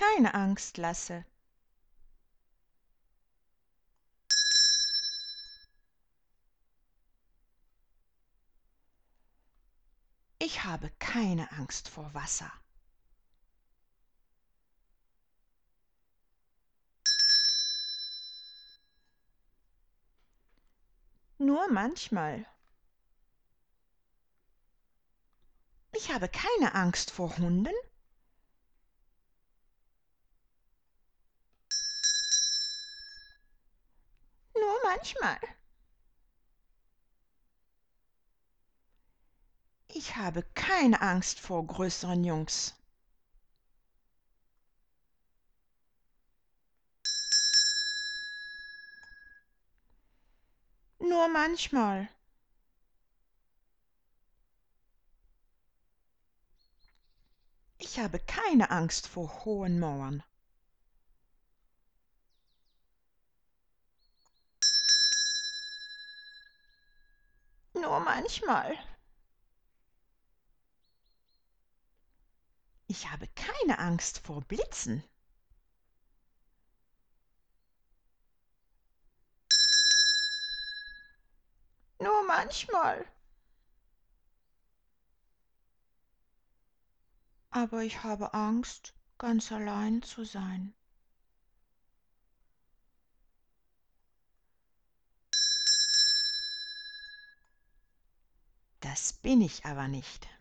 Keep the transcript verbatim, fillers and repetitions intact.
keine Angst, Lasse. Ich habe keine Angst vor Wasser. Nur manchmal. Ich habe keine Angst vor Hunden. Nur manchmal. Ich habe keine Angst vor größeren Jungs. Nur manchmal. Ich habe keine Angst vor hohen Mauern. Nur manchmal. Ich habe keine Angst vor Blitzen. Nur manchmal. Aber ich habe Angst, ganz allein zu sein. Das bin ich aber nicht.